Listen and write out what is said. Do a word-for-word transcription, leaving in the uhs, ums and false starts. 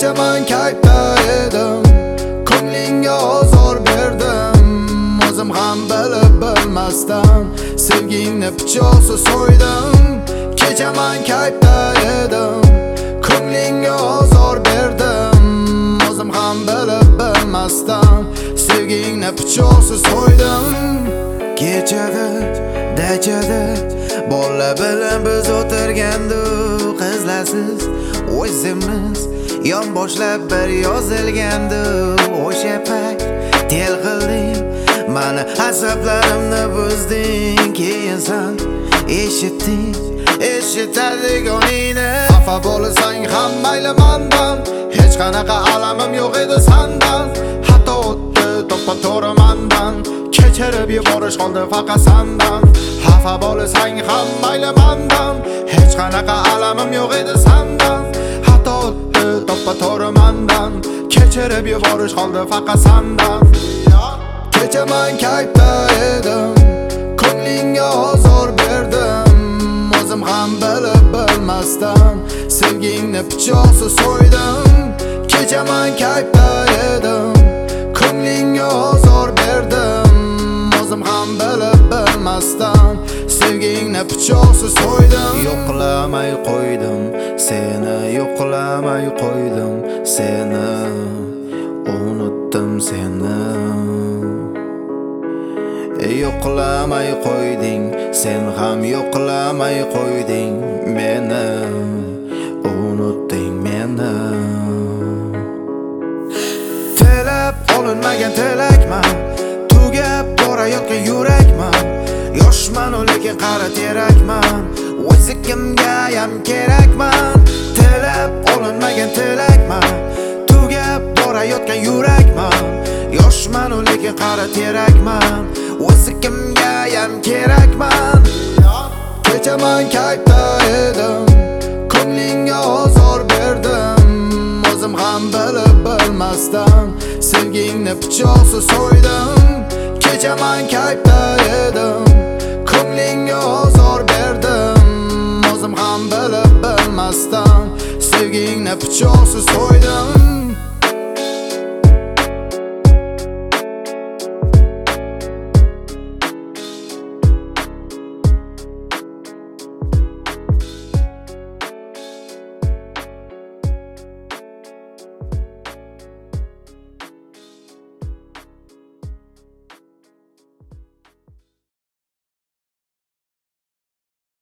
Kecha men kayfda edim, ko'nglingga ozor berdim. O'zim ham bilib bilmasdan sevgingni pichoqsiz so'ydim. Kecha men kayfda edim, ko'nglingga ozor berdim. O'zim ham bilib bilmasdan sevgingni pichoqsiz so'ydim. Kechada, dachada bola bilan biz o'tirgandik, qizlarsiz o'zimiz yon boshlab bir yozilgandik. O'sha payt tel qilding, mani asablarimni buzding. Keyin sen eshitding, eshitadiganingni. Xafa bo'lsang ham mayli mendan, hech qanaqa alamim yo'q edi sendan. Hatto o'tdi to'ppa-to'g'ri mendan, kechirib yuborish qoldi faqat sendan. Xafa bo'lsang ham mayli mendan, hech qanaqa alamim yo'q edi sendan. Hatto o'tdi to'ppa-to'g'ri mendan, kechirib yuborish qoldi faqat sendan. Kecha men kayfda edim, ko'nglingga ozor berdim. O'zim ham bilib bilmasdan sevgingni pichoqsiz so'ydim. Kecha men kayfda edim, ko'nglingga ozor berdim. O'zim ham bilib bilmasdan sevgingni pichoqsiz so'ydim. Yo'qlamay qo'ydim seni, yo'qlamay qo'ydim seni, unutdim seni. Yo'qlamay qo'yding, sen ham yo'qlamay qo'yding meni, unutding meni. Tilab olinmagan tilakman, tugab borayotgan yurakman. Yoshman lekin qara terakman, o'zi kimga ham kerakman. Tilab olinmagan tilakman, tugab borayotgan yurakman. Yoshman lekin qara terakman, o'zi kimga ham kerakman. Kecha men kayfda edim, ko'nglingga ozor berdim. O'zim ham bilib bilmasdan sevgingni pichoqsiz so'ydim. Kecha men kayfda edim, ko'nglingga ozor berdim. O'zim ham bilib bilmasdan sevgingni pichoqsiz so'ydim.